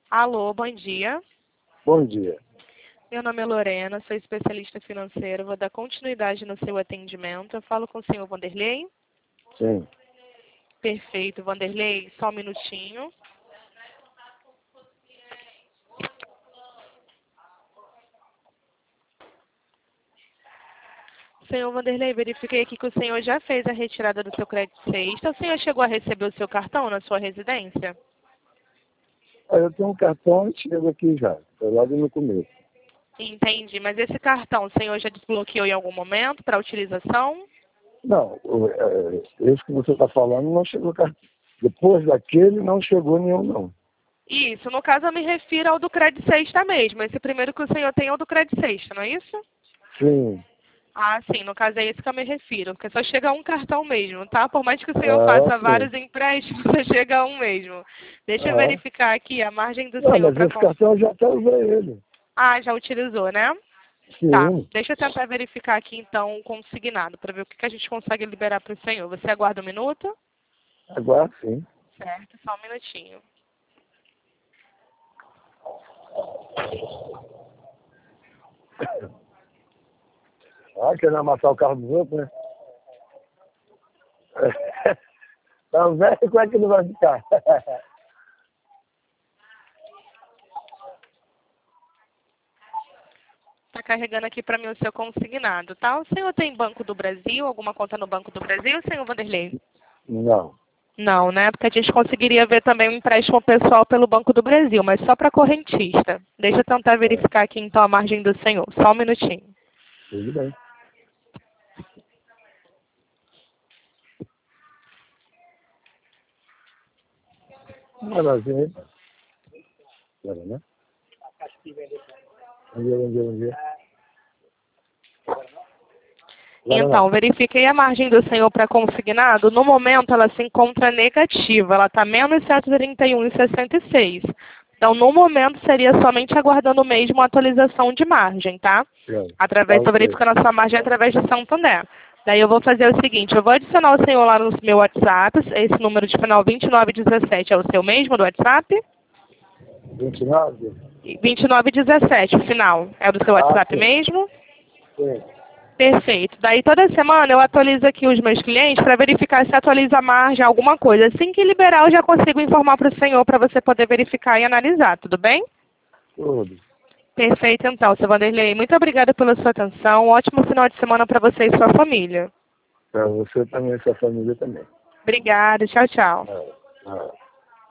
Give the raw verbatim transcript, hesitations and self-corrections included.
Alô, bom dia. Bom dia. Meu nome é Lorena, sou especialista financeira, vou dar continuidade no seu atendimento. Eu falo com o senhor Vanderlei? Sim. Perfeito, Vanderlei, só um minutinho. Senhor Vanderlei, verifiquei aqui que o senhor já fez a retirada do seu crédito sexta. O senhor chegou a receber o seu cartão na sua residência? Ah, eu tenho um cartão antigo aqui já, foi logo no começo. Entendi, mas esse cartão o senhor já desbloqueou em algum momento para utilização? Não, o- é, esse que você está falando não chegou cartão. Depois daquele não chegou nenhum, não. Isso, no caso eu me refiro ao do crédito sexta mesmo. Esse primeiro que o senhor tem é o do crédito sexta, não é isso? Sim. Ah, sim, no caso é esse que eu me refiro, porque só chega um cartão mesmo, tá? Por mais que o senhor Ah, faça sim. vários empréstimos, só chega um mesmo. Deixa eu Ah. verificar aqui a margem do Não, senhor mas para... esse cartão eu já até usei ele. Ah, já utilizou, né? Tá, Sim. deixa eu tentar verificar aqui então o consignado, para ver o que, que a gente consegue liberar para o senhor. Você aguarda um minuto? Agora sim. Certo, só um minutinho. Ah, querendo amassar o carro dos outros, né? Então, velho, como é que não vai ficar? Tá carregando aqui para mim o seu consignado, tá? O senhor tem Banco do Brasil, alguma conta no Banco do Brasil, senhor Vanderlei? Não. Não, né? Porque a gente conseguiria ver também um empréstimo pessoal pelo Banco do Brasil, mas só para correntista. Deixa eu tentar verificar aqui então a margem do senhor. Só um minutinho. Tudo bem. Maravilha. Agora, né? Bom dia, bom dia, bom dia. Agora Então, não. verifiquei a margem do senhor para consignado. No momento, ela se encontra negativa. Ela está menos cento e trinta e um vírgula sessenta e seis. Então, no momento, seria somente aguardando mesmo a atualização de margem, tá? Pronto. Através, Tá estou ok. verificando a sua margem através do Santander. Daí eu vou fazer o seguinte, eu vou adicionar o senhor lá no meu WhatsApp. Esse número de final vinte e nove dezessete é o seu mesmo do WhatsApp? vinte e nove? vinte e nove dezessete, o final. É do seu Ah, WhatsApp sim. mesmo? Sim. Perfeito. Daí toda semana eu atualizo aqui os meus clientes para verificar se atualiza a margem, alguma coisa. Assim que liberar, eu já consigo informar para o senhor para você poder verificar e analisar, tudo bem? Tudo. Perfeito, então, seu Vanderlei. Muito obrigada pela sua atenção. Um ótimo final de semana para você e sua família. Para você também, sua família também. Obrigada. Tchau, tchau. É.